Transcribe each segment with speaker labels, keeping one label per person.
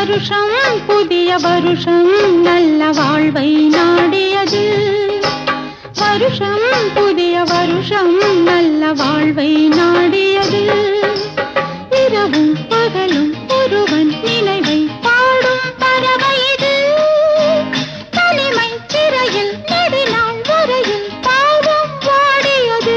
Speaker 1: வருஷம் புதிய வருஷம் நல்ல வாழ்வை நாடியது. வருஷம் புதிய வருஷம் நல்ல வாழ்வை நாடியது. இரவும் பகலும் ஒருவன் நினைவை பாடும் பறவை இது. தனிமை சிறையில் நெடுநாள் வரையில் பாவம் வாடியது.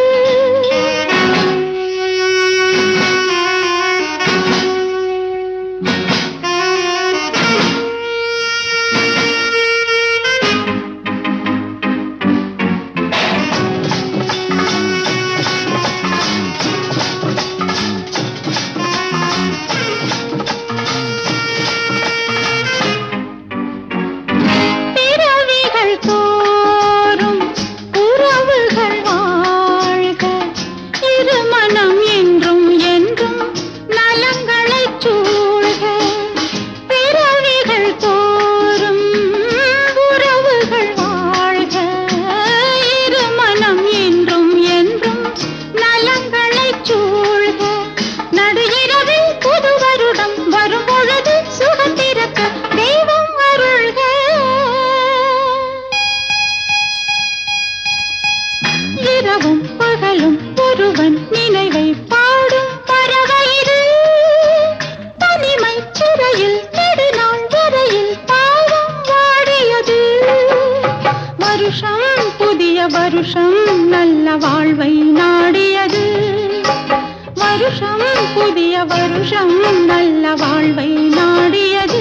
Speaker 1: இரவும் பகலும் ஒருவன் நினைவை பாடும் பறவை இது. தனிமை சிறையில் நெடுநாள் வரையில் பாவம் வாடியது. வருஷம் புதிய வருஷம் நல்ல வாழ்வை நாடியது. வருஷம் புதிய வருஷம் நல்ல வாழ்வை நாடியது.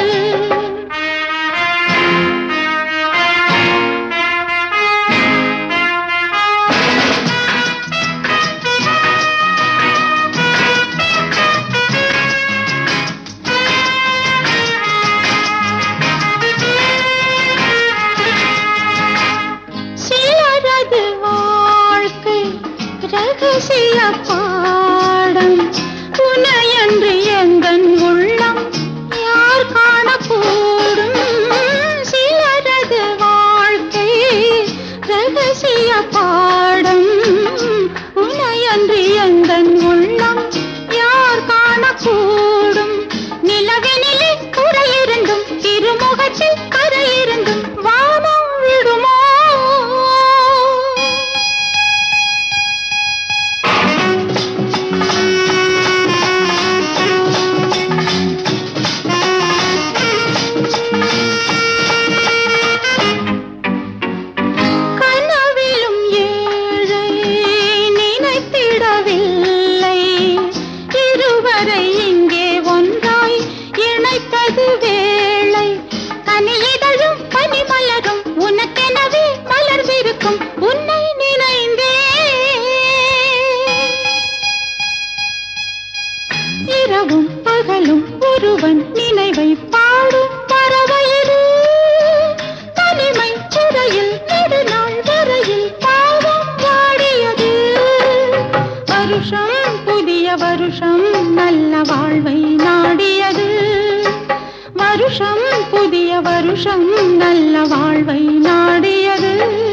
Speaker 1: ரகசிய பாடம் உனையன்று எந்தன் உள்ளம் யார் காணக்கூடும். சிலரது வாழ்க்கை ரகசிய பாடம் உனையன்று எந்தன் உள்ளம் யார் காணக்கூடும். நிலவெனிலே குறையிருந்தும் திருமுகத்தில் கரையிருந்தும் வானம் விடுமோ. வேளை கனியிதழும் பனிமலரும் உனக்கெனவே மலர்ந்திருக்கும் உன்னை நினைந்தே. இரவும் பகலும் ஒருவன் நினைவை பாடும் பறவை இது. தனிமை சிறையில் நெடுநாள் வரையில் பாவம் வாடியது. வருஷம் புதிய வருஷம் நல்ல வாழ்வை நாடியது. வருஷம் புதிய வருஷம் நல்ல வாழ்வை நாடியது.